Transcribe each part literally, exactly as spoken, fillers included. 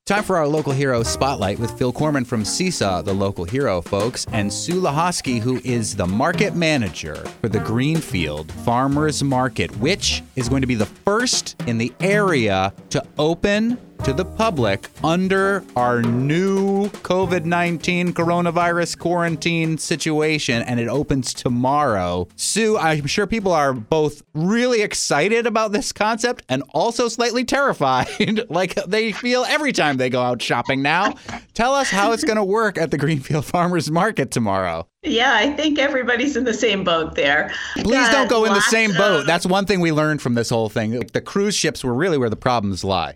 Time for our Local Hero Spotlight with Phil Corman from Seesaw, the Local Hero, folks, and Sue Lahosky, who is the market manager for the Greenfield Farmers Market, which is going to be the first in the area to open to the public under our new covid nineteen coronavirus quarantine situation, and it opens tomorrow. Sue, I'm sure people are both really excited about this concept and also slightly terrified, like they feel every time they go out shopping now. Tell us how it's going to work at the Greenfield Farmers Market tomorrow. Yeah, I think everybody's in the same boat there. Please don't go in the same boat. Of... That's one thing we learned from this whole thing. The cruise ships were really where the problems lie.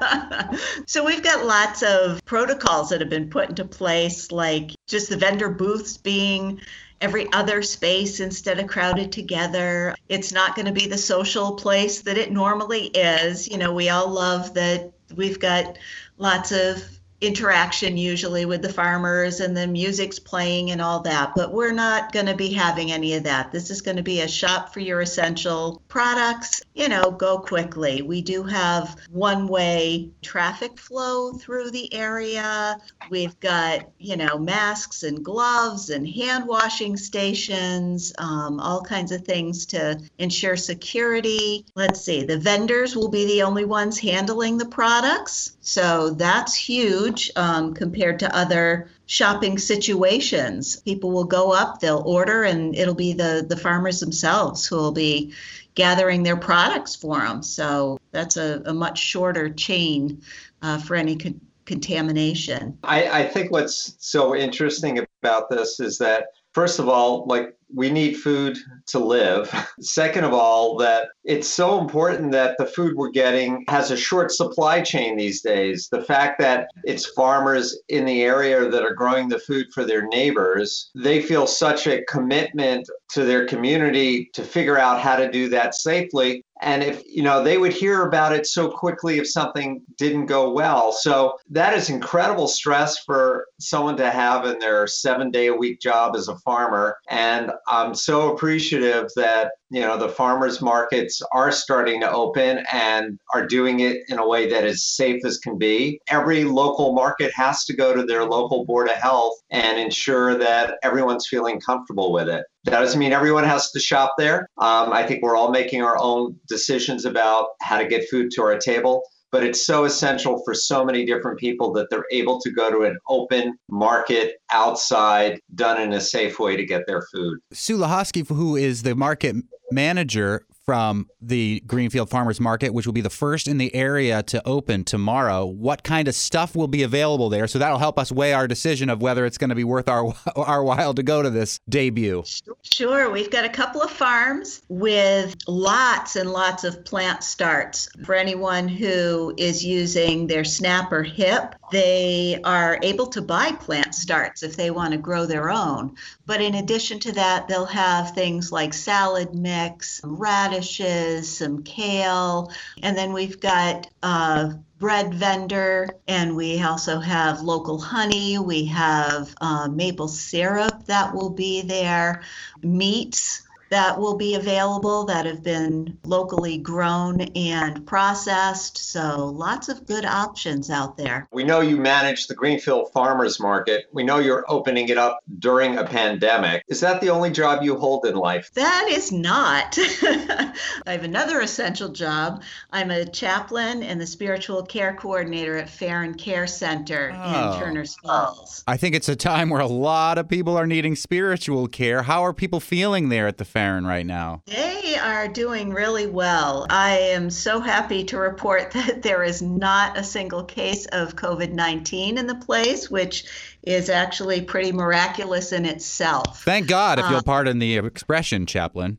So we've got lots of protocols that have been put into place, like just the vendor booths being every other space instead of crowded together. It's not going to be the social place that it normally is. You know, we all love that we've got lots of interaction usually with the farmers and the music's playing and all that, but we're not going to be having any of that. This is going to be a shop for your essential products, you know, go quickly. We do have one-way traffic flow through the area. We've got, you know, masks and gloves and hand washing stations, um, all kinds of things to ensure security. Let's see, the vendors will be the only ones handling the products. So that's huge um, compared to other shopping situations. People will go up, they'll order, and it'll be the, the farmers themselves who will be gathering their products for them. So that's a, a much shorter chain uh, for any con- contamination. I, I think what's so interesting about this is that, first of all, like, we need food to live. Second of all, that it's so important that the food we're getting has a short supply chain these days. The fact that it's farmers in the area that are growing the food for their neighbors, they feel such a commitment to their community to figure out how to do that safely. And if, you know, they would hear about it so quickly if something didn't go well. So that is incredible stress for someone to have in their seven day a week job as a farmer. And I'm so appreciative that, you know, the farmers markets are starting to open and are doing it in a way that is safe as can be. Every local market has to go to their local board of health and ensure that everyone's feeling comfortable with it. That doesn't mean everyone has to shop there. Um, I think we're all making our own decisions about how to get food to our table. But it's so essential for so many different people that they're able to go to an open market outside, done in a safe way to get their food. Sue Lahosky, who is the market manager from the Greenfield Farmers Market, which will be the first in the area to open tomorrow. What kind of stuff will be available there? So that'll help us weigh our decision of whether it's going to be worth our our while to go to this debut. Sure. We've got a couple of farms with lots and lots of plant starts. For anyone who is using their SNAP or HIP, they are able to buy plant starts if they want to grow their own. But in addition to that, they'll have things like salad mix, radishes, some kale, and then we've got a bread vendor, and we also have local honey. We have uh, maple syrup that will be there, meats that will be available that have been locally grown and processed. So lots of good options out there. We know you manage the Greenfield Farmers Market. We know you're opening it up during a pandemic. Is that the only job you hold in life? That is not. I have another essential job. I'm a chaplain and the spiritual care coordinator at Farron Care Center oh. in Turner's Falls. I think it's a time where a lot of people are needing spiritual care. How are people feeling there at the Farron right now? They are doing really well. I am so happy to report that there is not a single case of covid nineteen in the place, which is actually pretty miraculous in itself. Thank God, if um, you'll pardon the expression, Chaplain.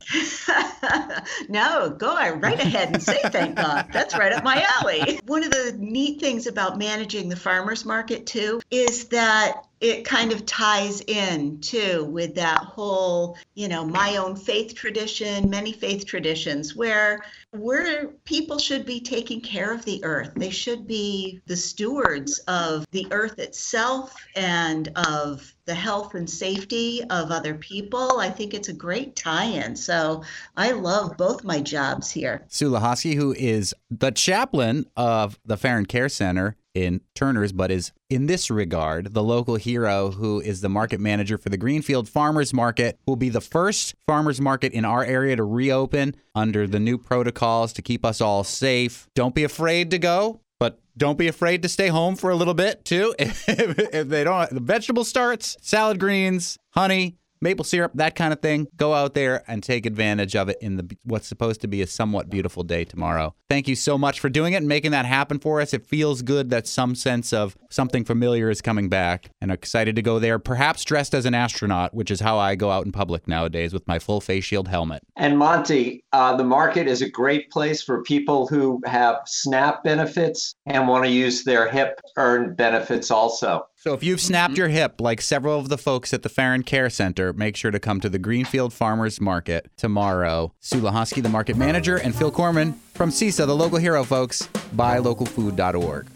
No, go right ahead and say thank God. That's right up my alley. One of the neat things about managing the farmers market, too, is that it kind of ties in, too, with that whole, you know, my own faith tradition, many faith traditions, where we're, people should be taking care of the earth. They should be the stewards of the earth itself and of the health and safety of other people. I think it's a great tie-in. So I love both my jobs here. Sue Lahosky, who is the chaplain of the Farron Care Center, in Turner's, but is in this regard the local hero who is the market manager for the Greenfield Farmers Market, who will be the first farmers market in our area to reopen under the new protocols to keep us all safe. Don't be afraid to go, but don't be afraid to stay home for a little bit too. If, if they don't, the vegetable starts, salad greens, honey, maple syrup, that kind of thing. Go out there and take advantage of it in the what's supposed to be a somewhat beautiful day tomorrow. Thank you so much for doing it and making that happen for us. It feels good that some sense of something familiar is coming back, and I'm excited to go there, perhaps dressed as an astronaut, which is how I go out in public nowadays with my full face shield helmet. And Monty, uh, the market is a great place for people who have SNAP benefits and want to use their HIP earned benefits also. So if you've snapped your hip, like several of the folks at the Farron Care Center, make sure to come to the Greenfield Farmers Market tomorrow. Sue Lahosky, the market manager, and Phil Corman from CISA, the local hero, folks. buy local food dot org.